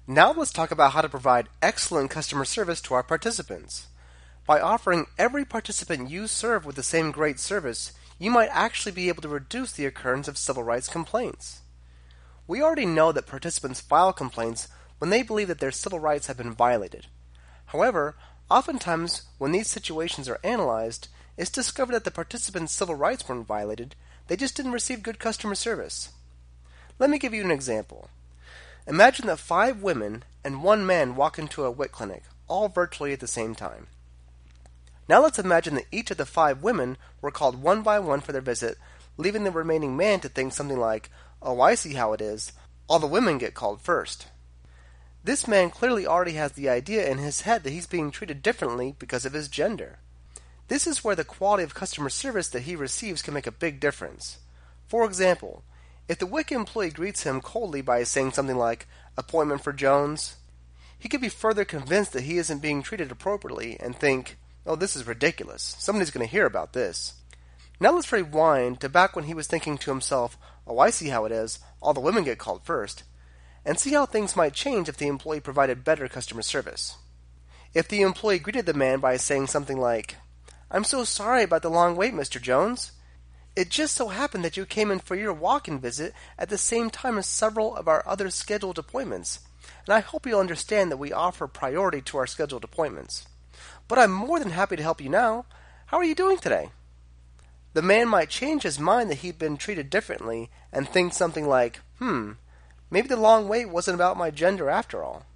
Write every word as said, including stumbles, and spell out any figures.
Now let's talk about how to provide excellent customer service to our participants. By offering every participant you serve with the same great service, you might actually be able to reduce the occurrence of civil rights complaints. We already know that participants file complaints when they believe that their civil rights have been violated. However, oftentimes when these situations are analyzed, it's discovered that the participants' civil rights weren't violated, they just didn't receive good customer service. Let me give you an example. Imagine that five women and one man walk into a W I C clinic, all virtually at the same time. Now let's imagine that each of the five women were called one by one for their visit, leaving the remaining man to think something like, "Oh, I see how it is. All the women get called first." This man clearly already has the idea in his head that he's being treated differently because of his gender. This is where the quality of customer service that he receives can make a big difference. For example, if the W I C employee greets him coldly by saying something like, "Appointment for Jones," he could be further convinced that he isn't being treated appropriately and think, "Oh, this is ridiculous. Somebody's going to hear about this." Now let's rewind to back when he was thinking to himself, "Oh, I see how it is. All the women get called first," and see how things might change if the employee provided better customer service. If the employee greeted the man by saying something like, "I'm so sorry about the long wait, Mister Jones. It just so happened that you came in for your walk-in visit at the same time as several of our other scheduled appointments, and I hope you'll understand that we offer priority to our scheduled appointments. But I'm more than happy to help you now. How are you doing today?" The man might change his mind that he'd been treated differently and think something like, hmm, maybe the long wait wasn't about my gender after all.